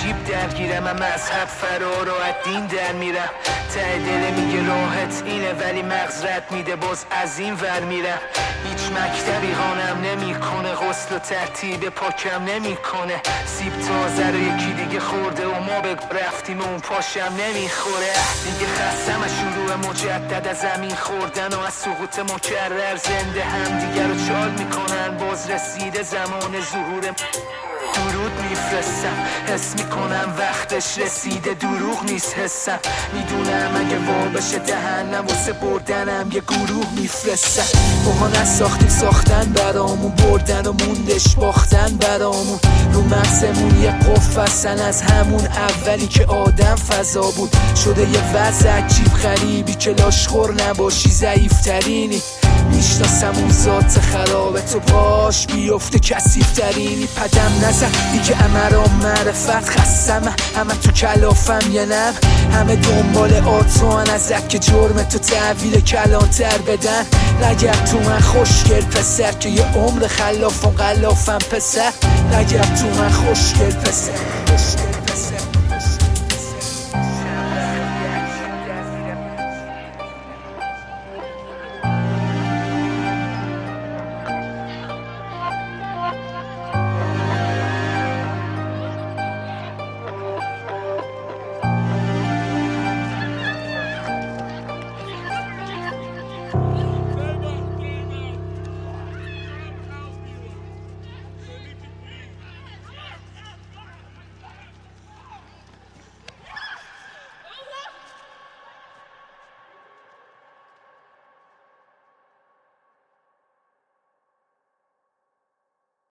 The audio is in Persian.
عجیب درگیرم، من مذهب فرار و از دین در میرم. ته دل میگه راحت اینه ولی مغز رد میده، باز از این ور میرم. هیچ مکتبی خانم نمیکنه، غسل و ترتیب پاکم نمیکنه. سیب تازه رو یکی دیگه خورده و ما به رفتیم و اون پاشم نمیخوره. دیگه خستم از شروع مجدد از زمین خوردن و از سقوط مکرر. زنده هم دیگه رو چال میکنن، باز رسیده زمان ظهور. درود میفرستم، حس میکنم وقتش رسیده، دروغ نیست حسم. میدونم اگه وا بشه دهنم واسه بردنم یه گروه میفرستم. ماها نساختیم ساختن برامون، بردن و موندش باختن برامون. رو مغزمون یه قفل از همون اولی که آدم فضا بود. شده یه وضع عجیب غریبی که لاشخور نباشی ضعیف ترینی. میشناسم اون ذات خرابه، تو باش بیفته کثیف ترینی. پدم نزن دیگه امرام معرفت، خستم همه تو کلافم یه نم. همه دنبال آتوان ازت که جرم تو تحویل کلانتر بدن. نگرد تو من خوشگل پسر که یه عمر خلافم غلافم پسر. نگرد تو من خوشگل پسر، خوشگل پسر.